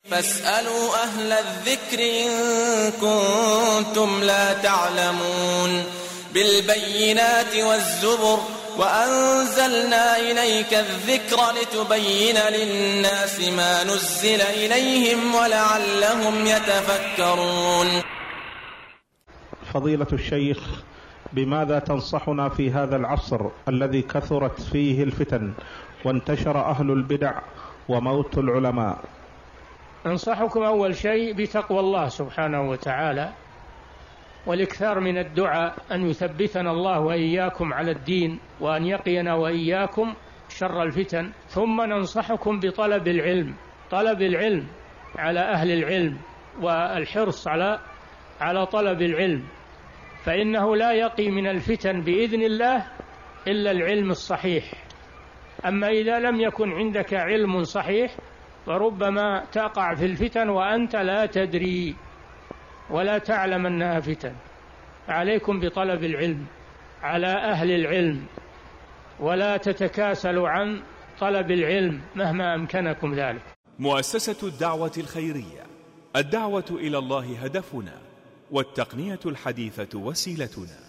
فاسألوا أهل الذكر إن كنتم لا تعلمون بالبينات والزبر وأنزلنا إليك الذكر لتبين للناس ما نزل إليهم ولعلهم يتفكرون. فضيلة الشيخ، بماذا تنصحنا في هذا العصر الذي كثرت فيه الفتن وانتشر أهل البدع وموت العلماء؟ أنصحكم أول شيء بتقوى الله سبحانه وتعالى والإكثار من الدعاء أن يثبتنا الله وإياكم على الدين وأن يقينا وإياكم شر الفتن. ثم ننصحكم بطلب العلم، طلب العلم على أهل العلم والحرص على طلب العلم، فإنه لا يقي من الفتن بإذن الله إلا العلم الصحيح. أما إذا لم يكن عندك علم صحيح فربما تقع في الفتن وأنت لا تدري ولا تعلم أنها فتن. عليكم بطلب العلم على أهل العلم، ولا تتكاسلوا عن طلب العلم مهما أمكنكم ذلك. مؤسسة الدعوة الخيرية، الدعوة إلى الله هدفنا، والتقنية الحديثة وسيلتنا.